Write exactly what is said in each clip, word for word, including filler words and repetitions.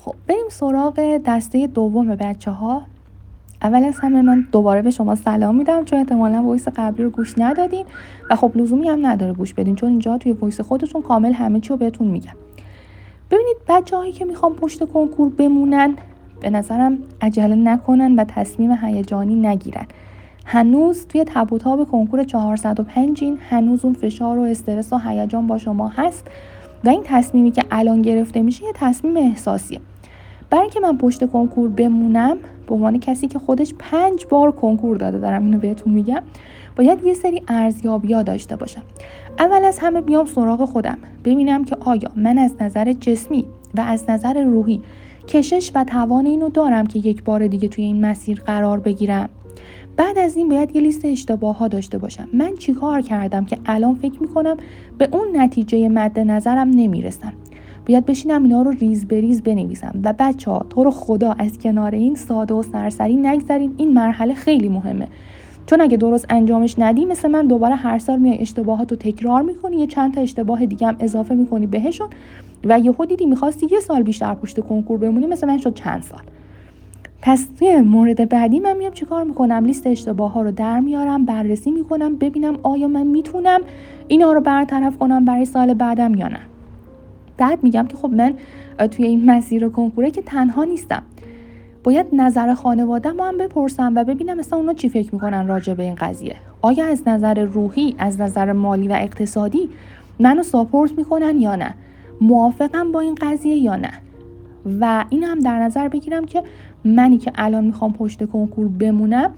خب بریم سراغ دسته دوم بچه ها. اول از همه من دوباره به شما سلام میدم، چون احتمالا وایس قبلی رو گوش ندادین و خب لزومی هم نداره گوش بدین، چون اینجا توی وایس خودتون کامل همه چی رو بهتون میگم. ببینید بچه هایی که میخوام پشت کنکور بمونن، به نظرم عجله نکنن و تصمیم هیجانی نگیرن. هنوز توی تب و تاب کنکور چهارصد و پنج این هنوز اون فشار و استرس و هیجان با شما هست و این تصمیمی که الان گرفته میشه یه تصمیم احساسیه. برای اینکه من پشت کنکور بمونم، به عنوان کسی که خودش پنج بار کنکور داده، دارم اینو بهتون میگم، باید یه سری ارزیابی‌ها داشته باشم. اول از همه بیام سراغ خودم، ببینم که آیا من از نظر جسمی و از نظر روحی کشش و توان اینو دارم که یک بار دیگه توی این مسیر قرار بگیرم. بعد از این باید یه لیست اشتباهات داشته باشم. من چیکار کردم که الان فکر میکنم به اون نتیجه مد نظرم نمیرسم. باید بشینم اینا رو ریز بریز بنویسم. و بچه ها تو رو خدا از کنار این ساده و سرسری نگذارید، این مرحله خیلی مهمه، چون اگه درست انجامش ندی مثل من دوباره هر سال میای اشتباهات رو تکرار میکنی، یه چند تا اشتباه دیگه هم اضافه میکنی بهشون و یهو دیدی میخواستی یه سال بیشتر پشت کنکور بمونی، مثل من شد چند سال. پس توی مورد بعدی من میام چیکار میکنم؟ لیست اشتباه ها رو در میارم، بررسی میکنم، ببینم آیا من میتونم اینا رو برطرف کنم برای سال بعدم یا نه. بعد میگم که خب من توی این مسیر کنکوره که تنها نیستم، باید نظر خانواده‌مو هم بپرسم و ببینم مثلا اونا چی فکر میکنن راجع به این قضیه. آیا از نظر روحی، از نظر مالی و اقتصادی منو ساپورت میکنن یا نه؟ موافقم با این قضیه یا نه؟ و این هم در نظر بگیرم که منی که الان میخوام پشت کنکور بمونم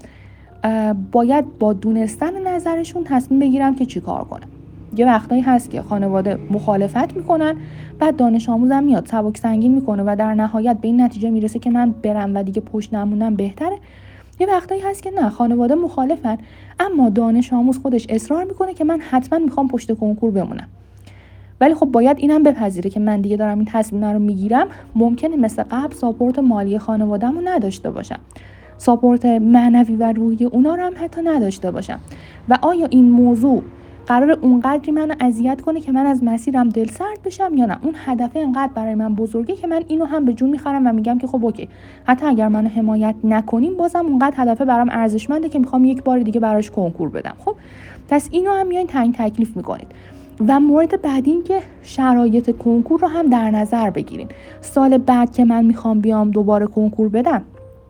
باید با دونستن نظرشون تصمیم بگیرم که چی کار کنم. یه وقتایی هست که خانواده مخالفت میکنن، بعد دانش آموزم میاد سبک سنگین میکنه و در نهایت به این نتیجه میرسه که من برم و دیگه پشت نمونم بهتره. یه وقتایی هست که نه، خانواده مخالفن اما دانش آموز خودش اصرار میکنه که من حتما میخوام پشت کنکور بمونم. ولی خب باید اینم بپذیره که من دیگه دارم این تصمیم رو میگیرم، ممکنه مثل قبل ساپورت مالی خانواده‌مو نداشته باشم، ساپورت معنوی و روحی اونا رو هم حتی نداشته باشم. و آیا این موضوع قرار اونقدری منو اذیت کنه که من از مسیرم دلسرد بشم یا نه اون هدف اینقدر برای من بزرگه که من اینو هم به جون میخرم و میگم که خب اوکی، حتی اگر منو حمایت نکنیم بازم اونقدر هدف برام ارزشمنده که میخوام یک بار دیگه براش کنکور بدم. خب پس اینو هم میاین تعیین تکلیف میکنید. و مورد بعدی این که شرایط کنکور رو هم در نظر بگیرین. سال بعد که من میخوام بیام دوباره کنکور بدم،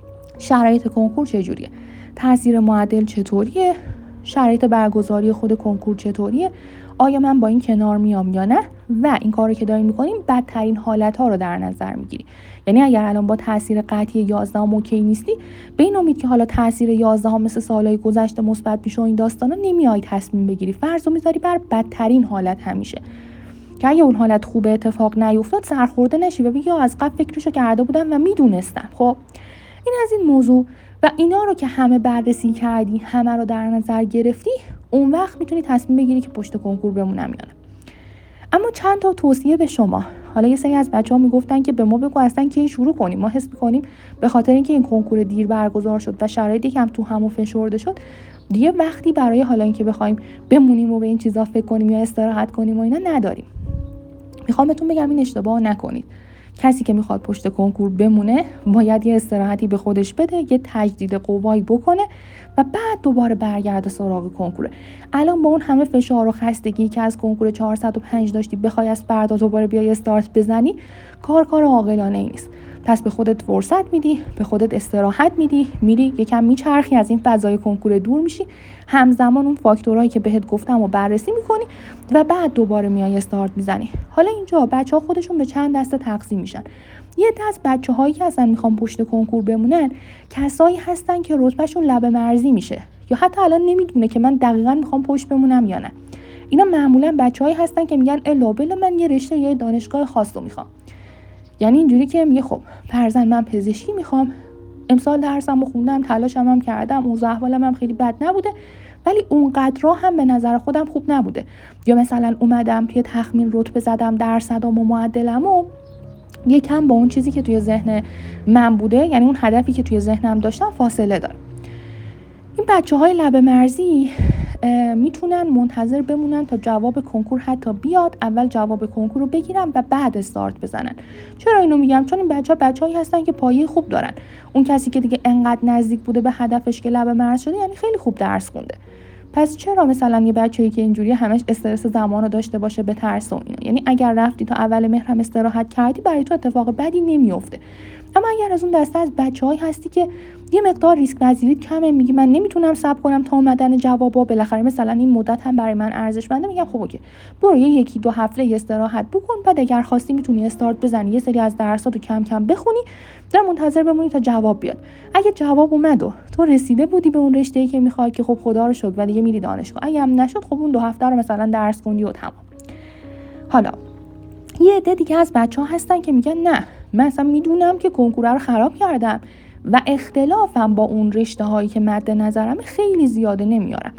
شرایط کنکور چجوریه؟ تاثیر معدل چطوریه؟ شرایط برگزاری خود کنکور چطوریه؟ آیا من با این کنار میام یا نه؟ و این کارو که دارین میکنیم بدترین حالت‌ها رو در نظر میگیری. یعنی اگر الان با تاثیر قطعی یازده هم اوکی نیستی، به این امید که حالا تاثیر یازده هم مثل سالهای گذشته مثبت میشه و این داستانا، نمیای تصمیم بگیری، فرضو میذاری بر بدترین حالت همیشه، که اگه اون حالت خوب اتفاق نیفتاد سرخورده نشی و بگی از قبل فکرشو کرده بودم و میدونستم. خب این از این موضوع. و اینا رو که همه بررسی کردی، همه رو در نظر گرفتی، اون وقت میتونی تصمیم بگیری که پشت کنکور بمونم یا نه. اما چند تا توصیه به شما. حالا یه سری از بچه‌ها میگفتن که به ما بگو اصلا کی شروع کنیم. ما حس می‌کنیم به خاطر اینکه این کنکور دیر برگزار شد و شرایطی که هم تو همو فشرده شد، دیگه وقتی برای حالا اینکه بخوایم بمونیم و به این چیزا فکر کنیم یا استراحت کنیم و اینا نداریم. میخوام بهتون بگم این اشتباه نکنید. کسی که میخواد پشت کنکور بمونه باید یه استراحتی به خودش بده، یه تجدید قوایی بکنه و بعد دوباره برگرده سراغ کنکور. الان با اون همه فشار و خستگی که از کنکور چهارصد و پنج داشتی، بخوای از فردا دوباره بیای استارت بزنی، کار کار عاقلانه ای نیست. پس به خودت فرصت میدی، به خودت استراحت میدی، میری یکم میچرخی، از این فضای کنکور دور میشی، همزمان اون فاکتورهایی که بهت گفتم رو بررسی میکنی و بعد دوباره میای استارت میزنی. حالا اینجا بچه‌ها خودشون به چند دسته تقسیم میشن. یه دست بچه‌هایی که اصلا میخوان پشت کنکور بمونن، کسایی هستن که رتبهشون لب مرزی میشه یا حتی الان نمیدونه که من دقیقاً میخوام پشت بمونم یا نه. اینا معمولاً بچه‌هایی هستن که میگن الا بلا من یه رشته یا دانشگاه خاص رو میخوام. یعنی اینجوری که میگه خب فرضاً من پزشکی میخوام، امسال درسمو خوندم، تلاشم هم کردم، اوضاع احوالم هم خیلی بد نبوده، ولی اونقدر هم به نظر خودم خوب نبوده. یا مثلا اومدم توی تخمین رتبه زدم، درصدام و معدلمو یکم با اون چیزی که توی ذهن من بوده، یعنی اون هدفی که توی ذهنم داشتم، فاصله داره. این بچه‌های لب مرزی میتونن منتظر بمونن تا جواب کنکور حتی بیاد، اول جواب کنکور رو بگیرن و بعد استارت بزنن. چرا اینو میگم؟ چون این بچه‌ها بچه‌هایی هستن که پایه خوب دارن. اون کسی که دیگه انقدر نزدیک بوده به هدفش که لب مرز شده، یعنی خیلی خوب درس خونده. پس چرا مثلا یه بچه‌ای که اینجوری همش استرس زمانو داشته باشه به ترس و اینا؟ یعنی اگر رفتی تا اول مهر هم استراحت کردی، برای تو اتفاق بدی نمیفته. اما اگر از اون دسته از بچه‌هایی هستی که یه مقدار ریسک پذیریت کمه، میگی من نمیتونم صبر کنم تا اومدن جوابا، بالاخره مثلا این مدت هم برای من ارزشمنده، میگم خب اوکی، برو یه یکی دو هفته استراحت بکن، بعد اگر خواستی میتونی استارت بزنی، یه سری از درساتو کم کم بخونی، در منتظر بمونی تا جواب بیاد. اگه جواب اومد و تو رسیده بودی به اون رشته‌ای که میخوای، که خب خدا رو شکر و دیگه میری دانشگاه. اگه هم نشد، خب اون دو هفته رو مثلا درس خوندی و تمام. حالا یه عده دیگه از بچه‌ها هستن که میگن نه، من اصلا میدونم که کنکور رو خراب کردم و اختلافم با اون رشته هایی که مد نظرم خیلی زیاده، نمیارم.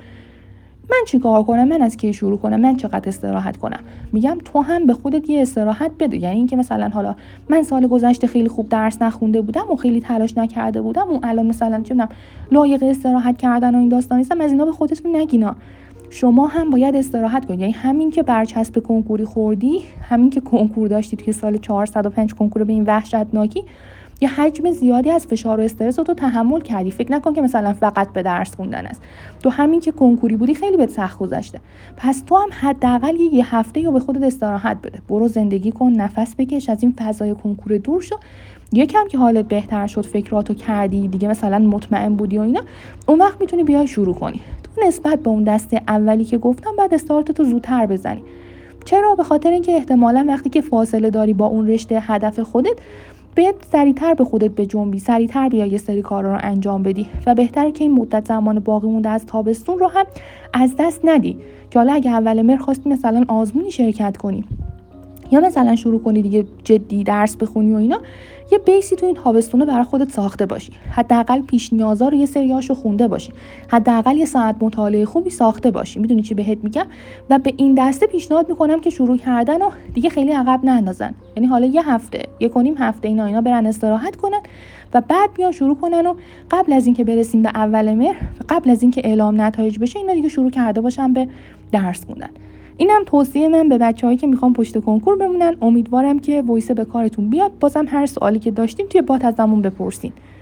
من چی کار کنم؟ من از کی شروع کنم؟ من چقدر استراحت کنم؟ میگم تو هم به خودت یه استراحت بده. یعنی اینکه مثلا حالا من سال گذشته خیلی خوب درس نخونده بودم و خیلی تلاش نکرده بودم و الان مثلا چه میدونم لایق استراحت کردن و این داستان نیستم، از اینا به خودتون نگینا. شما هم باید استراحت کنید. یعنی همین که برچسب کنکوری خوردی، همین که کنکور داشتید که سال چهارصد و پنج کنکور به این وحشتناکی، یه حجم زیادی از فشار و استرس رو تو تحمل کردی. فکر نکن که مثلا فقط به درس خوندن است. تو همین که کنکوری بودی خیلی بهت سخت گذشته. پس تو هم حداقل یه هفته رو به خودت استراحت بده. برو زندگی کن، نفس بکش، از این فضای کنکور دور شو. یکم که حالت بهتر شد، فکراتو کردی دیگه، مثلا مطمئن بودی و اینا، اون وقت میتونی بیای شروع کنی. تو نسبت به اون دسته اولی که گفتم بعد استارت تو زودتر بزنی. چرا؟ به خاطر اینکه احتمالاً وقتی که فاصله داری با اون رشته هدف خودت، باید سریعتر به خودت بجنبی، سریعتر بیای یه سری کارا رو انجام بدی و بهتره که این مدت زمان باقی مونده از تابستون رو هم از دست ندی. که حالا اگه اول مهر خواستی مثلا آزمونی شرکت کنی یا مثلا شروع کنی دیگه جدی درس بخونی و اینا، یه بیسی تو این تابستونه برای خودت ساخته باشی. حداقل پیش نیازا رو یه سریاشو خونده باشی. حداقل یه ساعت مطالعه خوبی ساخته باشی. میدونی چی بهت میگم؟ و به این دسته پیشنهاد میکنم که شروع کردن و دیگه خیلی عقب نندازن. یعنی حالا یه هفته، یک و نیم هفته اینا اینا برن استراحت کنن و بعد بیان شروع کنن و قبل از اینکه برسیم به اول مهر، قبل از اینکه اعلام نتایج بشه، اینا دیگه شروع کرده باشن به درس خوندن. اینم توصیه من به بچه‌هایی که میخوان پشت کنکور بمونن. امیدوارم که وایس به کارتون بیاد. بازم هر سوالی که داشتیم توی بات ازمون بپرسین.